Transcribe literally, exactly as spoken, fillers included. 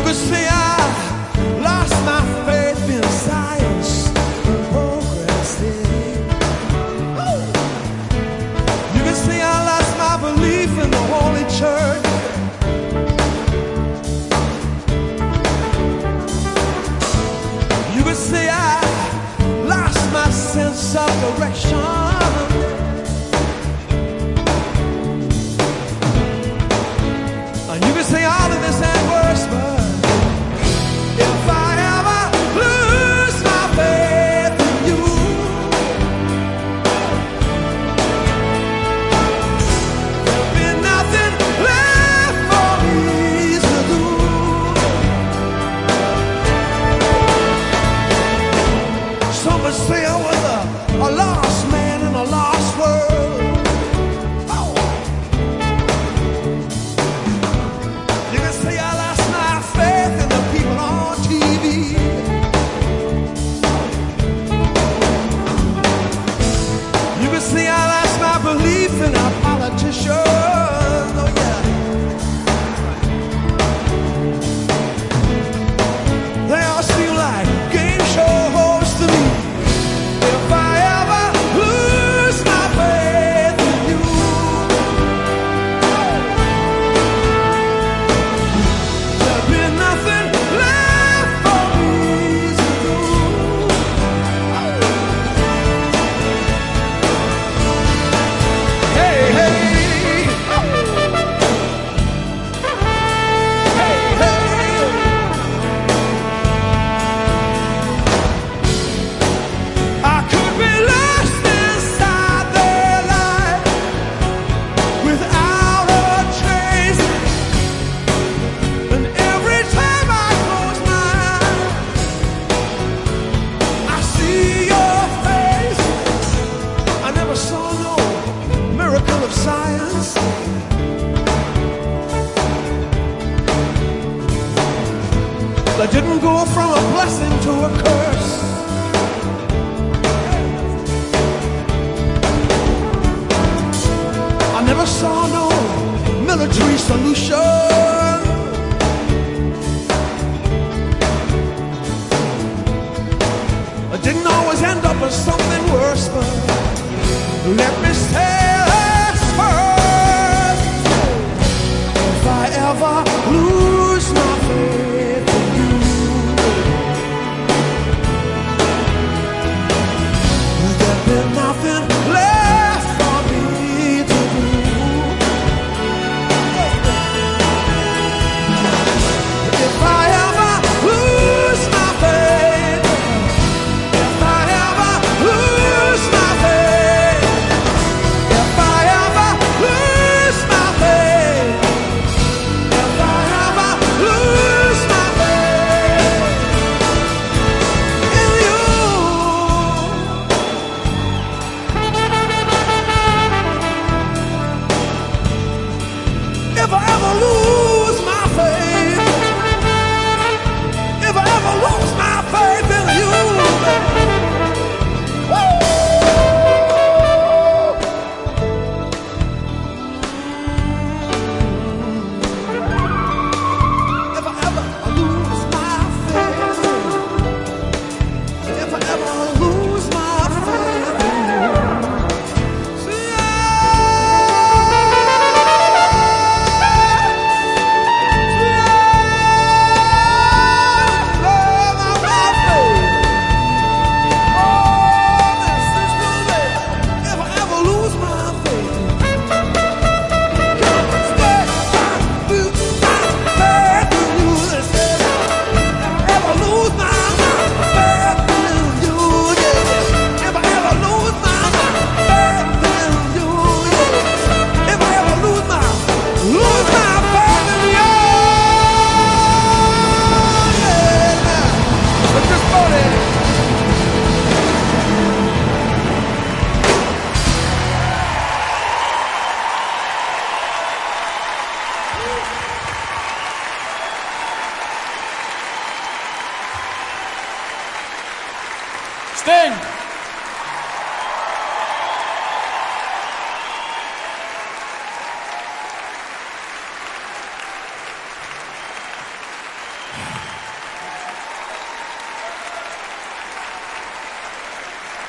could say I lost my faith in science and progressing. You could say I lost my belief in the Holy Church. You could say I lost my sense of direction. You can say all of this and worse, but if I ever lose my faith in you, there'll be nothing left for me to do. Some would say I was a, a lost man in a lost world. See, I lost my belief in our politicians. Oh yeah, they all seem like game show hosts to me. If I ever lose my faith in you, there'll be nothing left for me to do. Science. That didn't go from a blessing to a curse. I never saw no military solution. I didn't always end up with something worse, but let me say ever lose my faith in you, there'll be nothing left for me to do. If I ever lose my faith, if I ever lose my faith, if I ever lose my faith, if I ever lose my faith, if I ever lose my faith in you, woo! If I ever lose my faith, if I ever lose my faith in you, see, Sting!